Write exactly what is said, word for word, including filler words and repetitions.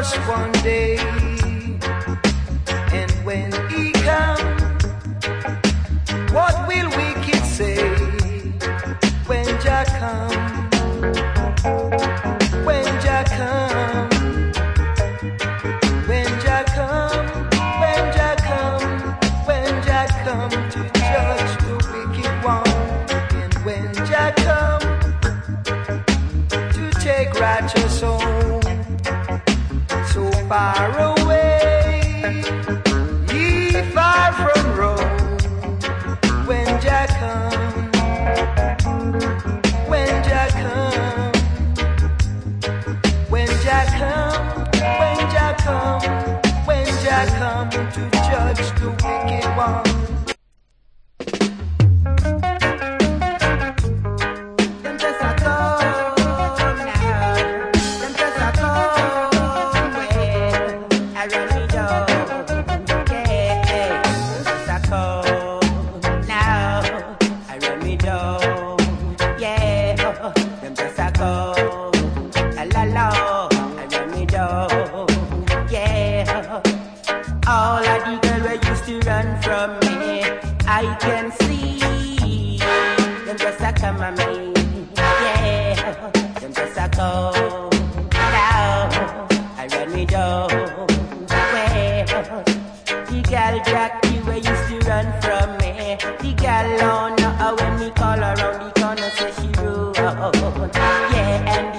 just one day. And when he comes, what will wicked say? When Jah come, when Jah come, when Jah come, when Jah come, when Jah come to judge the wicked one. And when Jah come to take righteous home, so far away, ye far from Rome. When Jah come, when Jah come, when Jah come, when Jah come, when Jah come to judge the wicked one. Them just a come now, them just a come well, I run me down, yeah, them just a come now, I run me down, yeah, them just a come, la la la, I run me down, yeah. All of the girls who used to run from me, I can see them just a come at me, yeah, them just a come now, I run me down, well, the girl Jackie who used to run from me, the girl on her when me call her around the corner say she run, yeah, and